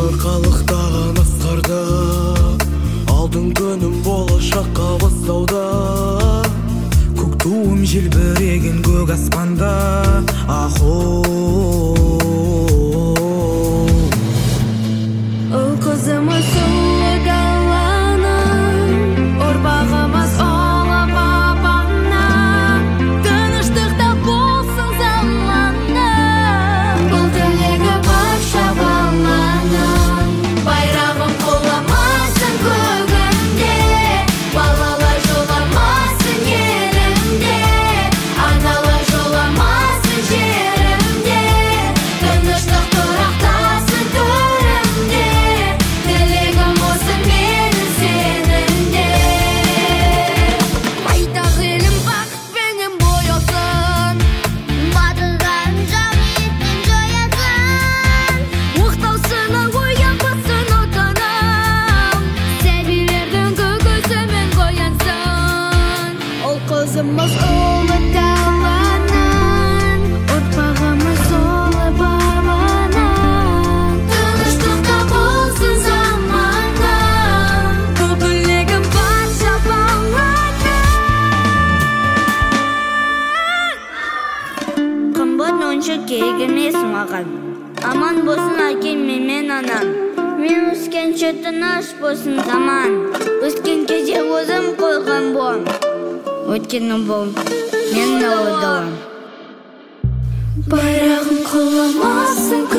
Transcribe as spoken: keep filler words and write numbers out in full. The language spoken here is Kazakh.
арқалықтаған асқарда, алдың күнім болашаққа бастауда. Көк туым желбіреген көк аспанда, ахо. Ол қызымыз сұлу даланың, ұрпағымыз ұлы бабаңнан. Тыныштықта болсын заманың, бұл тілегі барша баланың. Байрағым құламасын көгімде, балалар жоламасын елімде, аналар жоламасын жерімде. Тыныштық тұрақтасын төрімде, тілегім осы менің сенімде. Байтақ елім бақытпенен боясын, батылдан жау етін жоясын. Оқтаусына оянбасын отаным, сәбилердің күлкісімен қоянсын. Ол қызымыз ұлы даланың, ұрпағымыз ұлы бабаның. Тыныштықта болсын заманың, бұл тілегім барша баланың. Қымбат онша керек емес маған, аман болсын әкем мен анам. Мен өскенше тыныш болсын заман, өскен кезде өзім қойған бом, өткені бұл менің ұлы далам. Байрағым құламасын